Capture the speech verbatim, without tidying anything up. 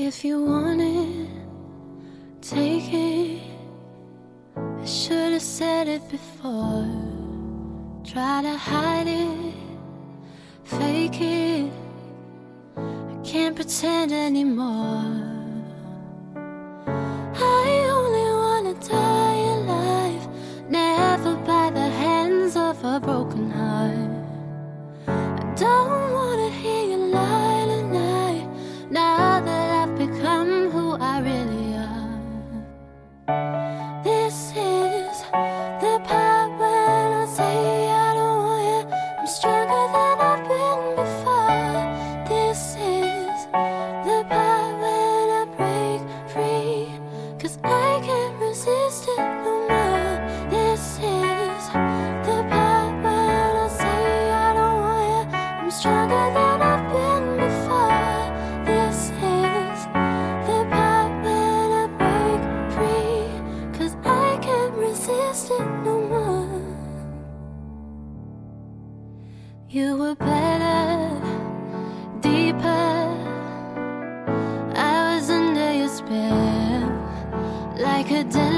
If you want it, take it. I should have said it before. Try to hide it, fake it. I can't pretend anymore. I only wanna die alive, never by the hands of a broken heart. I don't wanna hear you lie tonight, now that I've become who I really are. This is the part when I say I don't want you. I'm stronger than I've been before. This is the part when I break free, 'cause I can't resist it no more. This is the part when I say I don't want you. I'm stronger than I've been before. This is the part when I break free, 'cause I can't resist it no more. You were better, deeper. I was under your spell, like a dead